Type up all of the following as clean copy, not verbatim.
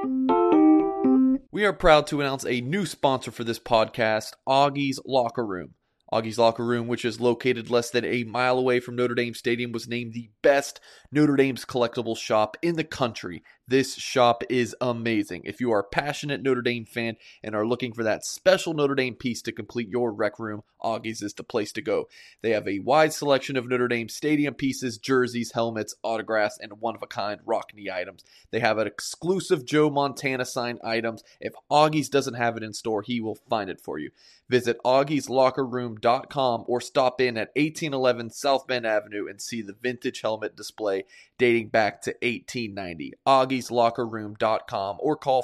We are proud to announce a new sponsor for this podcast, Augie's Locker Room. Augie's Locker Room, which is located less than a mile away from Notre Dame Stadium, was named the best Notre Dame's collectible shop in the country. This shop is amazing. If you are a passionate Notre Dame fan and are looking for that special Notre Dame piece to complete your rec room, Augie's is the place to go. They have a wide selection of Notre Dame stadium pieces, jerseys, helmets, autographs, and one-of-a-kind Rockne items. They have an exclusive Joe Montana signed items. If Augie's doesn't have it in store, he will find it for you. Visit augieslockerroom.com or stop in at 1811 South Bend Avenue and see the vintage helmet display dating back to 1890. augieslockerroom.com or call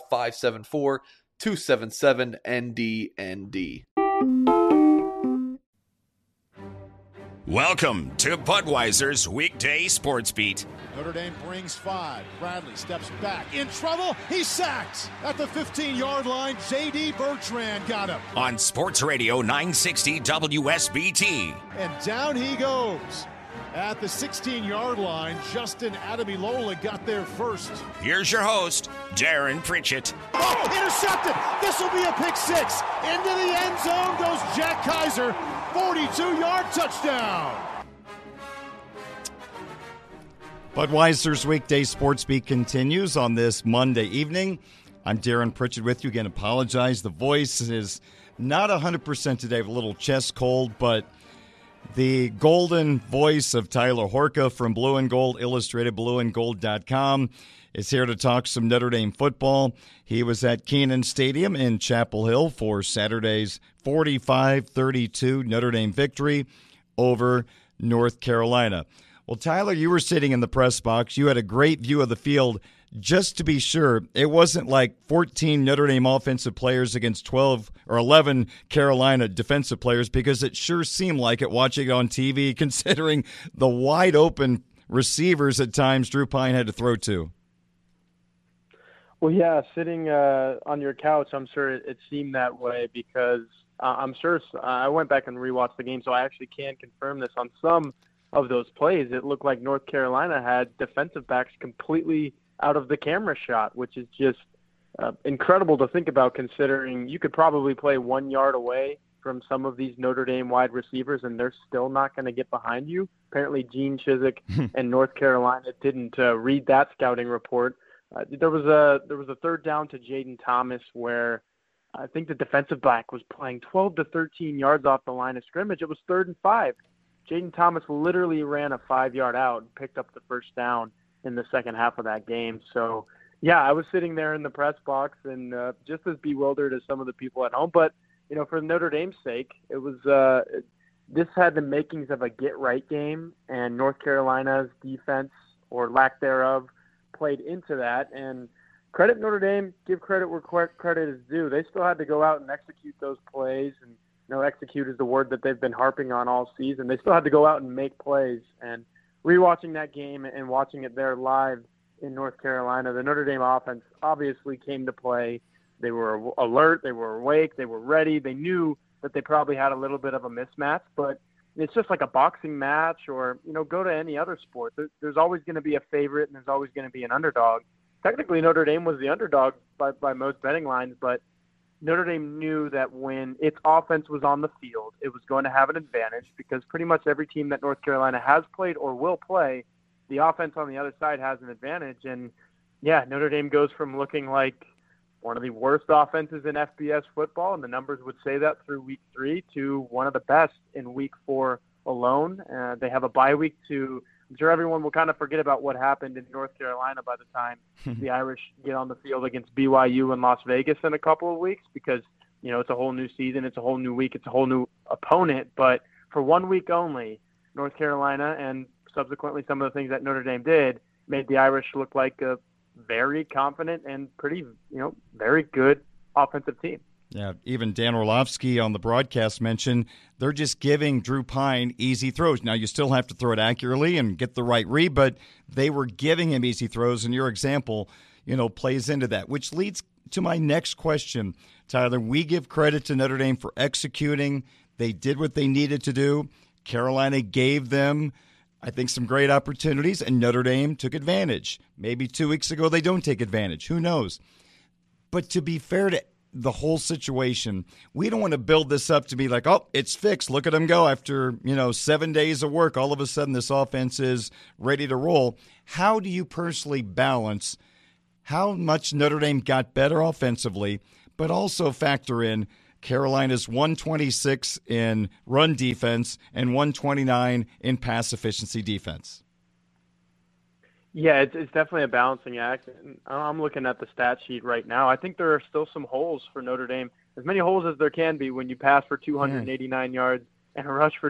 574-277-NDND. Welcome to Budweiser's Weekday Sports Beat. Notre Dame brings 5. Bradley steps back. In trouble. He's sacked. At the 15-yard line, J.D. Bertrand got him. On Sports Radio 960 WSBT. And down he goes. At the 16-yard line, Justin Ademilola got there first. Here's your host, Darren Pritchett. Oh, intercepted. This will be a pick 6. Into the end zone goes Jack Kaiser. 42-yard touchdown. Budweiser's Weekday Sports Beat continues on this Monday evening. I'm Darren Pritchett with you. Again, apologize. The voice is not 100% today. I have a little chest cold, but the golden voice of Tyler Horka from Blue and Gold Illustrated, blueandgold.com, is here to talk some Notre Dame football. He was at Kenan Stadium in Chapel Hill for Saturday's 45-32 Notre Dame victory over North Carolina. Well, Tyler, you were sitting in the press box. You had a great view of the field. Just to be sure, it wasn't like 14 Notre Dame offensive players against 12 or 11 Carolina defensive players, because it sure seemed like it watching it on TV, considering the wide open receivers at times Drew Pine had to throw to. Well, yeah, sitting on your couch, I'm sure it seemed that way, because I'm sure I went back and rewatched the game, so I actually can confirm this. On some of those plays, it looked like North Carolina had defensive backs completely out of the camera shot, which is just incredible to think about, considering you could probably play 1 yard away from some of these Notre Dame wide receivers and they're still not going to get behind you. Apparently Gene Chizik and North Carolina didn't read that scouting report. There was a third down to Jaden Thomas where I think the defensive back was playing 12 to 13 yards off the line of scrimmage. It was 3rd and 5. Jaden Thomas literally ran a 5-yard out and picked up the first down in the second half of that game. So, yeah, I was sitting there in the press box and just as bewildered as some of the people at home. But, you know, for Notre Dame's sake, it was this had the makings of a get-right game, and North Carolina's defense, or lack thereof, played into that. And credit Notre Dame, give credit where credit is due. They still had to go out and execute those plays, and execute is the word that they've been harping on all season. They still had to go out and make plays. And rewatching that game and watching it there live in North Carolina, the Notre Dame offense obviously came to play. They were alert, they were awake, they were ready. They knew that they probably had a little bit of a mismatch, but it's just like a boxing match, or, go to any other sport. There's always going to be a favorite and there's always going to be an underdog. Technically, Notre Dame was the underdog by most betting lines, but Notre Dame knew that when its offense was on the field, it was going to have an advantage, because pretty much every team that North Carolina has played or will play, the offense on the other side has an advantage. And, yeah, Notre Dame goes from looking like one of the worst offenses in FBS football, and the numbers would say that through week 3, to one of the best in week 4 alone. They have a bye week to – I'm sure everyone will kind of forget about what happened in North Carolina by the time the Irish get on the field against BYU in Las Vegas in a couple of weeks, because, it's a whole new season, it's a whole new week, it's a whole new opponent. But for 1 week only, North Carolina, and subsequently some of the things that Notre Dame did, made the Irish look like a very confident and pretty, very good offensive team. Yeah, even Dan Orlovsky on the broadcast mentioned they're just giving Drew Pine easy throws. Now, you still have to throw it accurately and get the right read, but they were giving him easy throws, and your example, plays into that, which leads to my next question. Tyler, we give credit to Notre Dame for executing. They did what they needed to do. Carolina gave them, I think, some great opportunities, and Notre Dame took advantage. Maybe 2 weeks ago they don't take advantage. Who knows? But to be fair to the whole situation, we don't want to build this up to be like, oh, it's fixed. Look at them go after, 7 days of work. All of a sudden this offense is ready to roll. How do you personally balance how much Notre Dame got better offensively, but also factor in Carolina's 126 in run defense and 129 in pass efficiency defense? Yeah, it's definitely a balancing act. I'm looking at the stat sheet right now. I think there are still some holes for Notre Dame, as many holes as there can be when you pass for 289 yards and rush for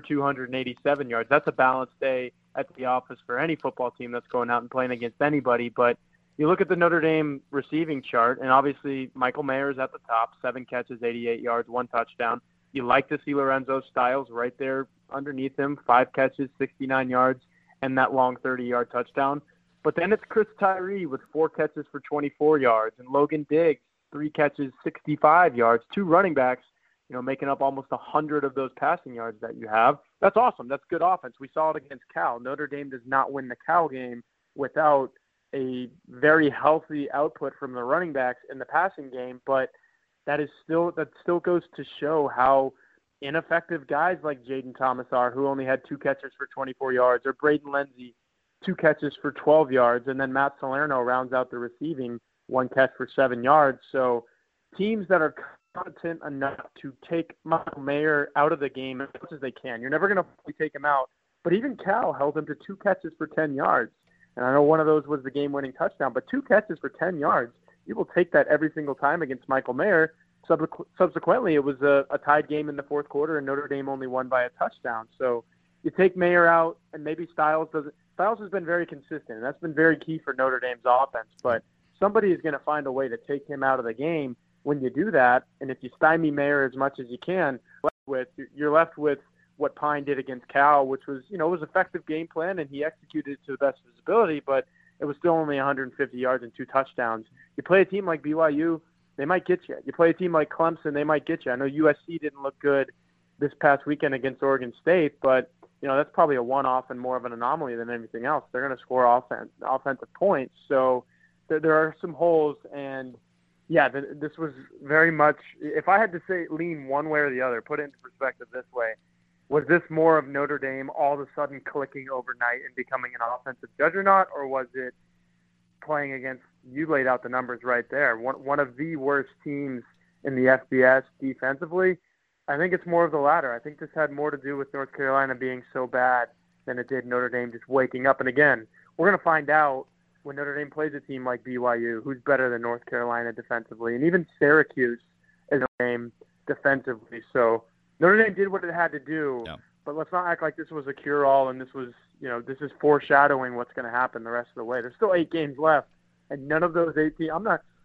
287 yards. That's a balanced day at the office for any football team that's going out and playing against anybody. But you look at the Notre Dame receiving chart, and obviously Michael Mayer's at the top, 7 catches, 88 yards, 1 touchdown. You like to see Lorenzo Styles right there underneath him, 5 catches, 69 yards, and that long 30-yard touchdown. But then it's Chris Tyree with 4 catches for 24 yards, and Logan Diggs, 3 catches, 65 yards, 2 running backs, making up almost 100 of those passing yards that you have. That's awesome. That's good offense. We saw it against Cal. Notre Dame does not win the Cal game without a very healthy output from the running backs in the passing game, but that still goes to show how ineffective guys like Jaden Thomas are, who only had 2 catches for 24 yards, or Braden Lenzy, 2 catches for 12 yards, and then Matt Salerno rounds out the receiving, 1 catch for 7 yards. So teams that are competent enough to take Michael Mayer out of the game as much as they can. You're never going to fully take him out, but even Cal held him to 2 catches for 10 yards. And I know one of those was the game-winning touchdown, but 2 catches for 10 yards, you will take that every single time against Michael Mayer. Subsequently, it was a tied game in the fourth quarter, and Notre Dame only won by a touchdown. So you take Mayer out, and maybe Styles doesn't. Styles has been very consistent, and that's been very key for Notre Dame's offense. But somebody is going to find a way to take him out of the game when you do that. And if you stymie Mayer as much as you can, you're left with what Pine did against Cal, which was, it was an effective game plan, and he executed it to the best of his ability, but it was still only 150 yards and 2 touchdowns. You play a team like BYU, they might get you. You play a team like Clemson, they might get you. I know USC didn't look good this past weekend against Oregon State, but that's probably a one-off and more of an anomaly than anything else. They're going to score offensive points. So there are some holes. And, yeah, this was very much – if I had to say lean one way or the other, put it into perspective this way, was this more of Notre Dame all of a sudden clicking overnight and becoming an offensive juggernaut, or was it playing against – you laid out the numbers right there, one of the worst teams in the FBS defensively? I think it's more of the latter. I think this had more to do with North Carolina being so bad than it did Notre Dame just waking up. And again, we're going to find out when Notre Dame plays a team like BYU, who's better than North Carolina defensively, and even Syracuse is Notre Dame defensively. So Notre Dame did what it had to do, but let's not act like this was a cure-all and this was, this is foreshadowing what's going to happen the rest of the way. There's still 8 games left, and none of those 8 teams,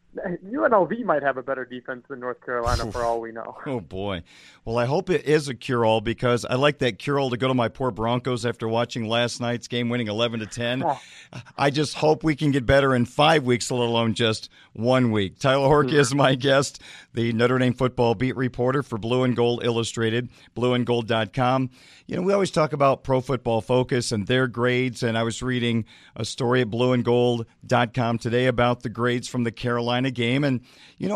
UNLV might have a better defense than North Carolina for all we know. Oh, boy. Well, I hope it is a cure-all, because I like that cure-all to go to my poor Broncos after watching last night's game, winning 11-10. Oh. I just hope we can get better in 5 weeks, let alone just 1 week. Tyler Horka is my guest, the Notre Dame football beat reporter for Blue and Gold Illustrated, blueandgold.com. We always talk about Pro Football Focus and their grades, and I was reading a story at blueandgold.com today about the grades from the Carolina game. And,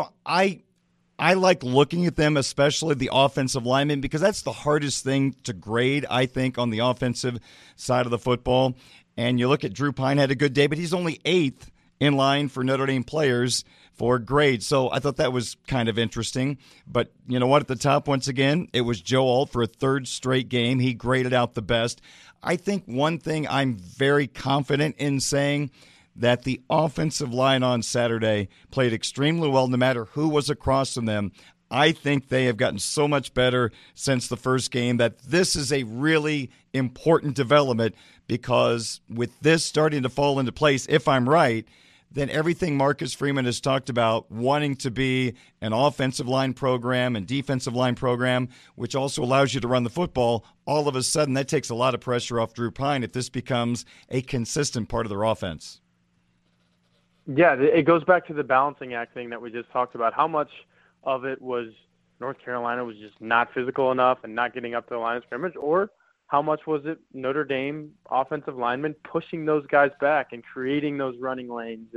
I like looking at them, especially the offensive linemen, because that's the hardest thing to grade, I think, on the offensive side of the football. And you look at Drew Pine had a good day, but he's only 8th in line for Notre Dame players for grades. So I thought that was kind of interesting. But you know what? At the top, once again, it was Joe Alt for a 3rd straight game. He graded out the best. I think one thing I'm very confident in saying, that the offensive line on Saturday played extremely well no matter who was across from them. I think they have gotten so much better since the first game that this is a really important development, because with this starting to fall into place, if I'm right, then everything Marcus Freeman has talked about, wanting to be an offensive line program and defensive line program, which also allows you to run the football, all of a sudden that takes a lot of pressure off Drew Pine if this becomes a consistent part of their offense. Yeah, it goes back to the balancing act thing that we just talked about. How much of it was North Carolina was just not physical enough and not getting up to the line of scrimmage, or how much was it Notre Dame offensive linemen pushing those guys back and creating those running lanes and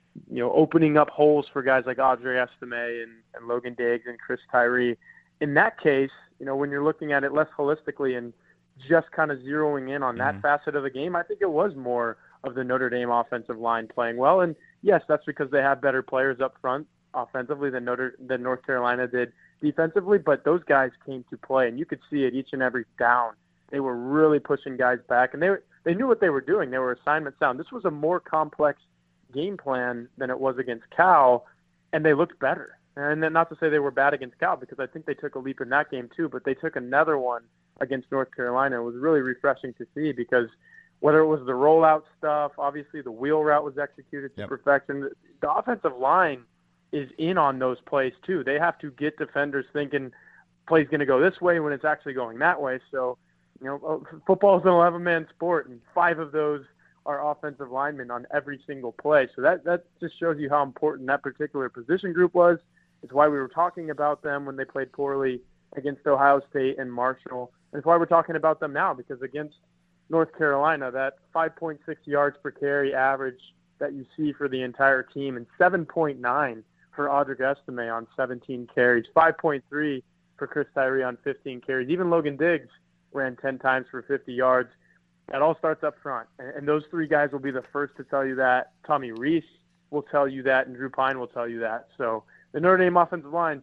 opening up holes for guys like Audrey Estime and Logan Diggs and Chris Tyree. In that case, when you're looking at it less holistically and just kind of zeroing in on that facet of the game, I think it was more of the Notre Dame offensive line playing well. And yes, that's because they have better players up front offensively than North Carolina did defensively, but those guys came to play, and you could see it each and every down. They were really pushing guys back, and they knew what they were doing. They were assignment sound. This was a more complex game plan than it was against Cal, and they looked better. And then not to say they were bad against Cal, because I think they took a leap in that game too, but they took another one against North Carolina. It was really refreshing to see, because whether it was the rollout stuff, obviously the wheel route was executed to perfection. The offensive line is in on those plays too. They have to get defenders thinking play's going to go this way when it's actually going that way. So, football is an 11-man sport, and 5 of those are offensive linemen on every single play. So that just shows you how important that particular position group was. It's why we were talking about them when they played poorly against Ohio State and Marshall. And it's why we're talking about them now, because against North Carolina, that 5.6 yards per carry average that you see for the entire team, and 7.9 for Audrey Estime on 17 carries, 5.3 for Chris Tyree on 15 carries. Even Logan Diggs ran 10 times for 50 yards. That all starts up front. And those 3 guys will be the first to tell you that. Tommy Rees will tell you that, and Drew Pine will tell you that. So the Notre Dame offensive line,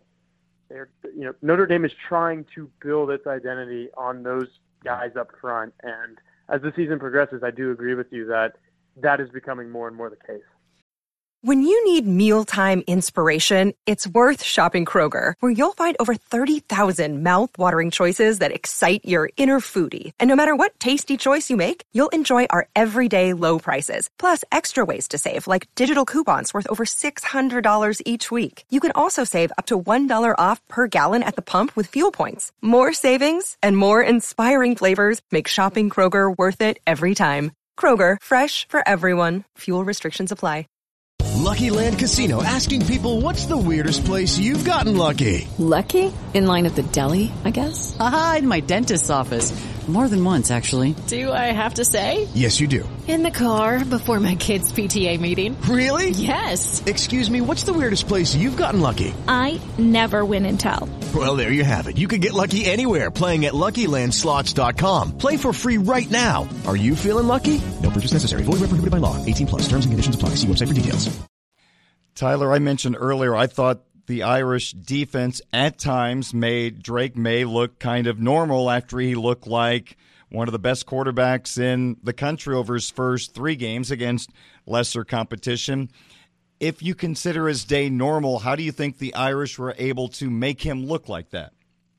Notre Dame is trying to build its identity on those guys up front. And as the season progresses, I do agree with you that is becoming more and more the case. When you need mealtime inspiration, it's worth shopping Kroger, where you'll find over 30,000 mouth-watering choices that excite your inner foodie. And no matter what tasty choice you make, you'll enjoy our everyday low prices, plus extra ways to save, like digital coupons worth over $600 each week. You can also save up to $1 off per gallon at the pump with fuel points. More savings and more inspiring flavors make shopping Kroger worth it every time. Kroger, fresh for everyone. Fuel restrictions apply. Lucky Land Casino, asking people, what's the weirdest place you've gotten lucky? Lucky? In line at the deli, I guess? Aha, in my dentist's office. More than once, actually. Do I have to say? Yes, you do. In the car before my kids' PTA meeting. Really? Yes. Excuse me, what's the weirdest place you've gotten lucky? I never win and tell. Well, there you have it. You can get lucky anywhere, playing at LuckyLandSlots.com. Play for free right now. Are you feeling lucky? No purchase necessary. Void where prohibited by law. 18+. Terms and conditions apply. See website for details. Tyler, I mentioned earlier, I thought the Irish defense at times made Drake May look kind of normal after he looked like one of the best quarterbacks in the country over his first 3 games against lesser competition. If you consider his day normal, how do you think the Irish were able to make him look like that?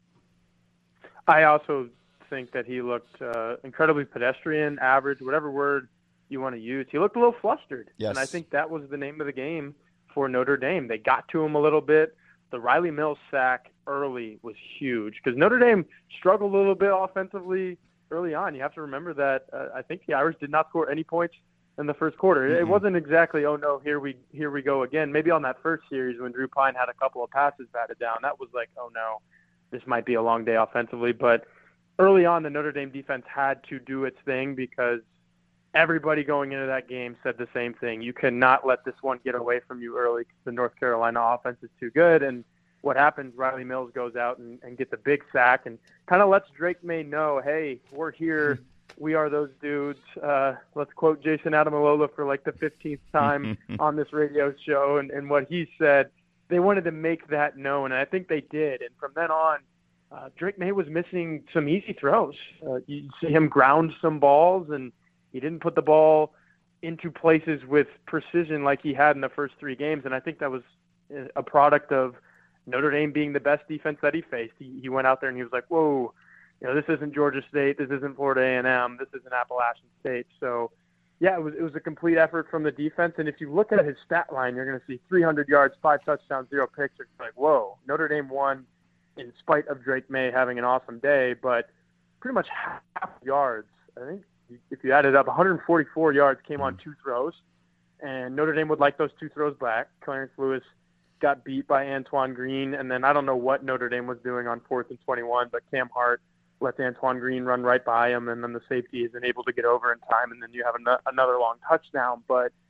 I also think that he looked incredibly pedestrian, average, whatever word you want to use. He looked a little flustered. Yes. And I think that was the name of the game for Notre Dame. They got to him a little bit. The Riley Mills sack early was huge because Notre Dame struggled a little bit offensively early on. You have to remember that I think the Irish did not score any points in the first quarter. It wasn't exactly, oh no, here we go again. Maybe on that first series when Drew Pine had a couple of passes batted down, that was like, oh no, this might be a long day offensively. But early on, the Notre Dame defense had to do its thing because everybody going into that game said the same thing. You cannot let this one get away from you early because the North Carolina offense is too good. And what happens, Riley Mills goes out and gets a big sack and kind of lets Drake May know, hey, we're here. We are those dudes. Let's quote Jason Adamalola for like the 15th time on this radio show. And what he said, they wanted to make that known. And I think they did. And from then on, Drake May was missing some easy throws. You see him ground some balls, and he didn't put the ball into places with precision like he had in the first 3 games. And I think that was a product of Notre Dame being the best defense that he faced. He went out there and he was like, whoa, this isn't Georgia State. This isn't Florida A&M. This isn't Appalachian State. So, yeah, it was a complete effort from the defense. And if you look at his stat line, you're going to see 300 yards, 5 touchdowns, 0 picks. It's like, whoa, Notre Dame won in spite of Drake May having an awesome day, but pretty much half yards. I think if you added up, 144 yards came on 2 throws, and Notre Dame would like those 2 throws back. Clarence Lewis got beat by Antoine Green, and then I don't know what Notre Dame was doing on 4th and 21, but Cam Hart lets Antoine Green run right by him, and then the safety isn't able to get over in time, and then you have another long touchdown. But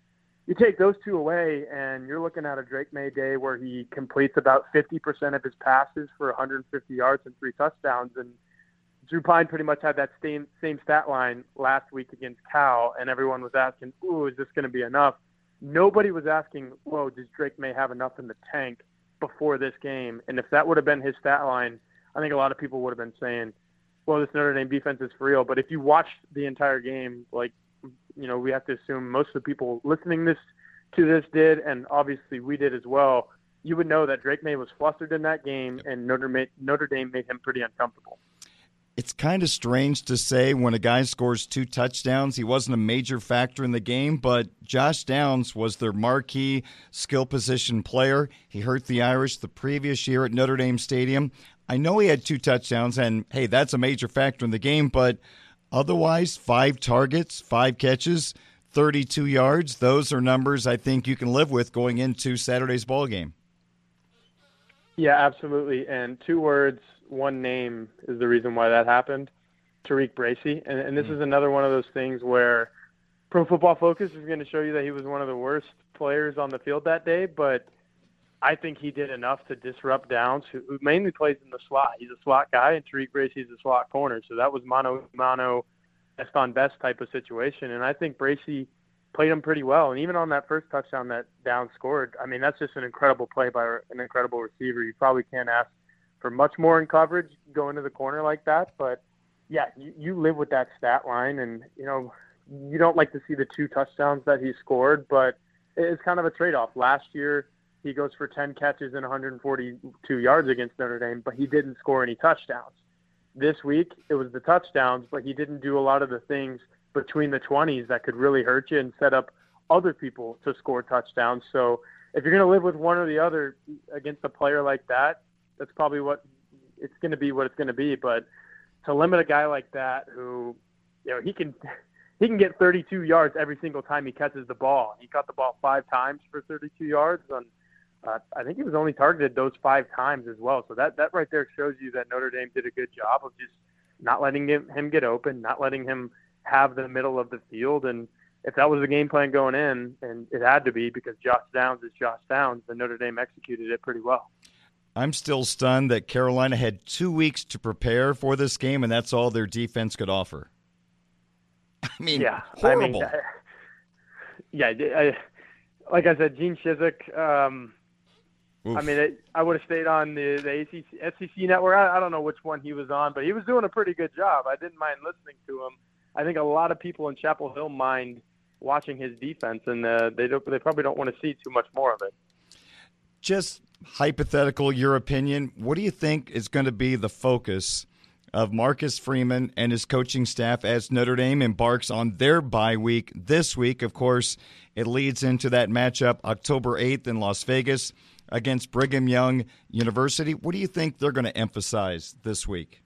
you take those two away, and you're looking at a Drake May day where he completes about 50% of his passes for 150 yards and 3 touchdowns. And Drew Pine pretty much had that same stat line last week against Cal, and everyone was asking, ooh, is this going to be enough? Nobody was asking, whoa, does Drake May have enough in the tank before this game? And if that would have been his stat line, I think a lot of people would have been saying, well, this Notre Dame defense is for real. But if you watched the entire game, like, we have to assume most of the people listening to this did, and obviously we did as well, you would know that Drake May was flustered in that game, and Notre Dame made him pretty uncomfortable. It's kind of strange to say when a guy scores 2 touchdowns, he wasn't a major factor in the game, but Josh Downs was their marquee skill position player. He hurt the Irish the previous year at Notre Dame Stadium. I know he had 2 touchdowns, and, hey, that's a major factor in the game, but otherwise, 5 targets, 5 catches, 32 yards, those are numbers I think you can live with going into Saturday's ball game. Yeah, absolutely. And 2 words, 1 name is the reason why that happened. Tariq Bracy. And this is another one of those things where Pro Football Focus is going to show you that he was one of the worst players on the field that day, but I think he did enough to disrupt Downs, who mainly plays in the slot. He's a slot guy, and Tariq Bracy's a slot corner. So that was mano, best on best type of situation. And I think Bracy played him pretty well. And even on that first touchdown that Downs scored, I mean, that's just an incredible play by an incredible receiver. You probably can't ask for much more in coverage going to the corner like that. But, yeah, you live with that stat line. And, you don't like to see the 2 touchdowns that he scored, but it's kind of a trade-off. Last year, he goes for 10 catches and 142 yards against Notre Dame, but he didn't score any touchdowns. This week, it was the touchdowns, but he didn't do a lot of the things between the 20s that could really hurt you and set up other people to score touchdowns. So if you're going to live with one or the other against a player like that, that's probably what it's going to be. But to limit a guy like that who, he can get 32 yards every single time he catches the ball. He caught the ball 5 times for 32 yards. And I think he was only targeted those 5 times as well. So that right there shows you that Notre Dame did a good job of just not letting him get open, not letting him have the middle of the field. And if that was the game plan going in, and it had to be because Josh Downs is Josh Downs, then Notre Dame executed it pretty well. I'm still stunned that Carolina had 2 weeks to prepare for this game, and that's all their defense could offer. I mean, yeah, horrible. Like I said, Gene Chizik, I would have stayed on the SEC network. I don't know which one he was on, but he was doing a pretty good job. I didn't mind listening to him. I think a lot of people in Chapel Hill mind watching his defense, and they probably don't want to see too much more of it. Just hypothetical, your opinion, what do you think is going to be the focus of Marcus Freeman and his coaching staff as Notre Dame embarks on their bye week this week? Of course, it leads into that matchup October 8th in Las Vegas against Brigham Young University. What do you think they're going to emphasize this week?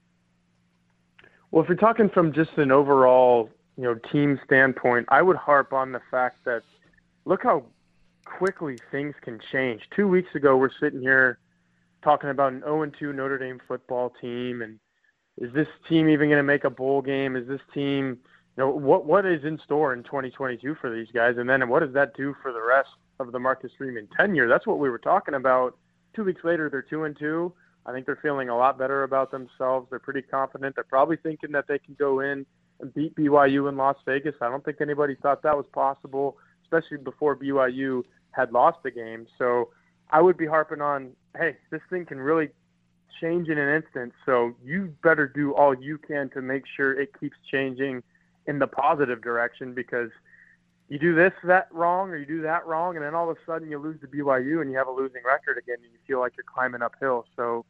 Well, if you're talking from just an overall, team standpoint, I would harp on the fact that look how quickly things can change. 2 weeks ago, we're sitting here talking about an 0-2 Notre Dame football team, and is this team even going to make a bowl game? Is this team, what is in store in 2022 for these guys? And then what does that do for the rest of the Marcus Freeman tenure? That's what we were talking about. 2 weeks later, they're 2-2. I think they're feeling a lot better about themselves. They're pretty confident. They're probably thinking that they can go in and beat BYU in Las Vegas. I don't think anybody thought that was possible, especially before BYU had lost the game. So I would be harping on, hey, this thing can really change in an instant. So you better do all you can to make sure it keeps changing in the positive direction, because you do that wrong or you do that wrong, and then all of a sudden you lose to BYU and you have a losing record again and you feel like you're climbing uphill. So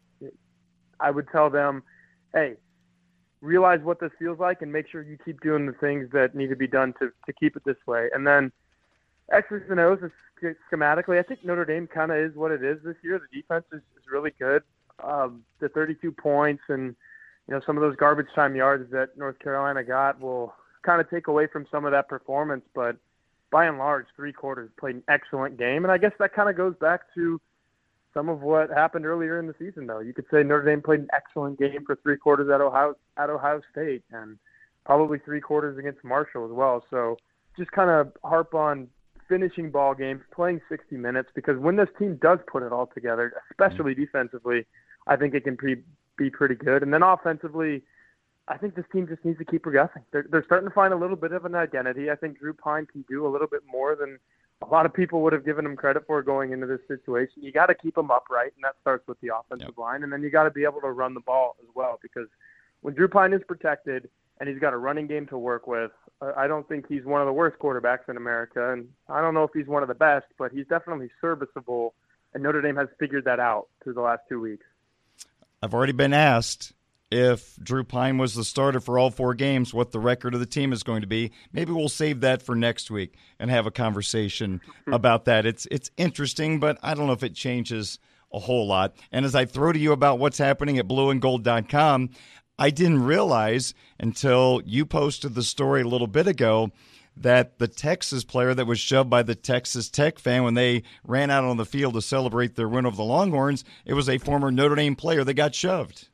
I would tell them, hey, realize what this feels like and make sure you keep doing the things that need to be done to keep it this way. And then X's and O's schematically, I think Notre Dame kind of is what it is this year. The defense is really good. The 32 points and some of those garbage time yards that North Carolina got will kind of take away from some of that performance. But by and large, 3 quarters played an excellent game. And I guess that kind of goes back to some of what happened earlier in the season, though. You could say Notre Dame played an excellent game for 3 quarters at Ohio State, and probably 3 quarters against Marshall as well. So just kind of harp on finishing ball games, playing 60 minutes, because when this team does put it all together, especially defensively, I think it can be pretty good. And then offensively, I think this team just needs to keep progressing. They're starting to find a little bit of an identity. I think Drew Pine can do a little bit more than a lot of people would have given him credit for going into this situation. You got to keep him upright, and that starts with the offensive line. And then you got to be able to run the ball as well, because when Drew Pine is protected and he's got a running game to work with, I don't think he's one of the worst quarterbacks in America. And I don't know if he's one of the best, but he's definitely serviceable. And Notre Dame has figured that out through the last 2 weeks. I've already been asked if Drew Pine was the starter for all 4 games, what the record of the team is going to be. Maybe we'll save that for next week and have a conversation about that. It's interesting, but I don't know if it changes a whole lot. And as I throw to you about what's happening at blueandgold.com, I didn't realize until you posted the story a little bit ago that the Texas player that was shoved by the Texas Tech fan when they ran out on the field to celebrate their win over the Longhorns, it was a former Notre Dame player that got shoved.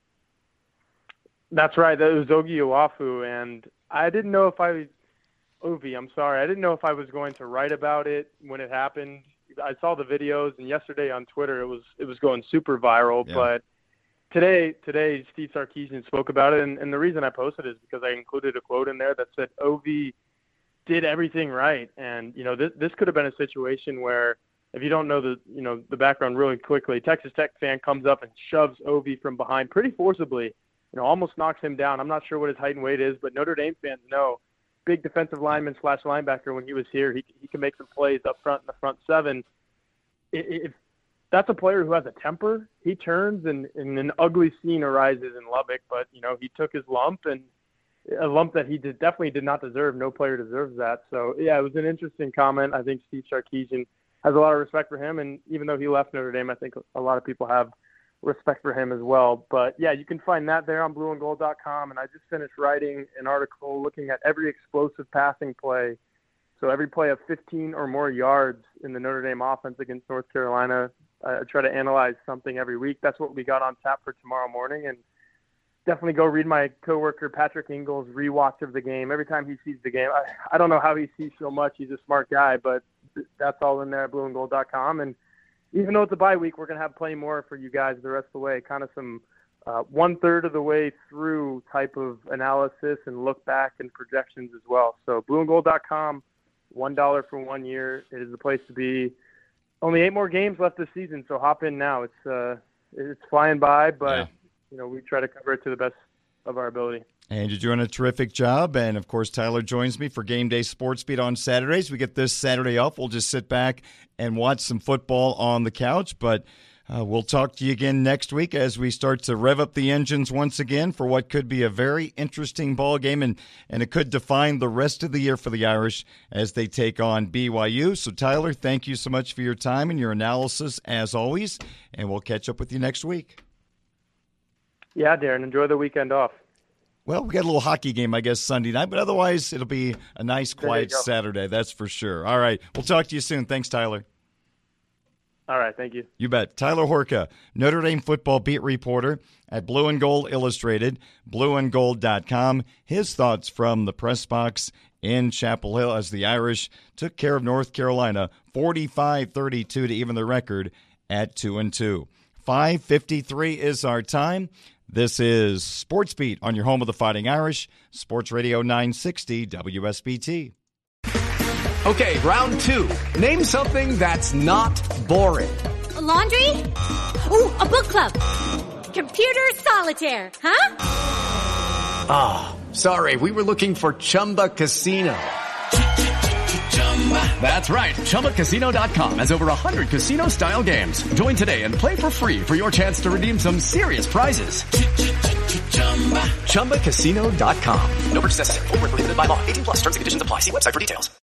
That's right. That was Ogie Uwafu, and I didn't know if I didn't know if I was going to write about it when it happened. I saw the videos, and yesterday on Twitter it was going super viral, but Today, Steve Sarkisian spoke about it, and the reason I posted it is because I included a quote in there that said Ovi did everything right, and this could have been a situation where, if you don't know the background really quickly, Texas Tech fan comes up and shoves Ovi from behind pretty forcibly, almost knocks him down. I'm not sure what his height and weight is, but Notre Dame fans know, big defensive lineman / linebacker. When he was here, he can make some plays up front in the front 7. If that's a player who has a temper, he turns and an ugly scene arises in Lubbock, but he took his lump, and a lump that he definitely did not deserve. No player deserves that. So yeah, it was an interesting comment. I think Steve Sarkisian has a lot of respect for him, and even though he left Notre Dame, I think a lot of people have respect for him as well. But yeah, you can find that there on blueandgold.com, and I just finished writing an article looking at every explosive passing play. So every play of 15 or more yards in the Notre Dame offense against North Carolina. I try to analyze something every week. That's what we got on tap for tomorrow morning. And definitely go read my coworker Patrick Ingles' rewatch of the game. Every time he sees the game, I don't know how he sees so much. He's a smart guy, but that's all in there at blueandgold.com. And even though it's a bye week, we're going to have plenty more for you guys the rest of the way, kind of some 1/3 of the way through type of analysis and look back and projections as well. So blueandgold.com, $1 for 1 year. It is the place to be. Only 8 more games left this season, so hop in now. It's flying by, but we try to cover it to the best of our ability. And you're doing a terrific job. And, of course, Tyler joins me for Game Day Sports Beat on Saturdays. We get this Saturday off. We'll just sit back and watch some football on the couch. But we'll talk to you again next week as we start to rev up the engines once again for what could be a very interesting ball game. And it could define the rest of the year for the Irish as they take on BYU. So, Tyler, thank you so much for your time and your analysis as always. And we'll catch up with you next week. Yeah, Darren, enjoy the weekend off. Well, we got a little hockey game, I guess, Sunday night, but otherwise it'll be a nice, quiet Saturday, that's for sure. All right, we'll talk to you soon. Thanks, Tyler. All right, thank you. You bet. Tyler Horka, Notre Dame football beat reporter at Blue and Gold Illustrated, blueandgold.com. His thoughts from the press box in Chapel Hill as the Irish took care of North Carolina 45-32 to even the record at 2-2. 5:53 is our time. This is Sports Beat on your home of the Fighting Irish, Sports Radio 960 WSBT. Okay, round 2. Name something that's not boring. A laundry? Ooh, a book club. Computer solitaire, huh? Ah, sorry, we were looking for Chumba Casino. That's right. ChumbaCasino.com has over 100 casino-style games. Join today and play for free for your chance to redeem some serious prizes. ChumbaCasino.com. No purchase necessary. Void where prohibited by law. 18+. Terms and conditions apply. See website for details.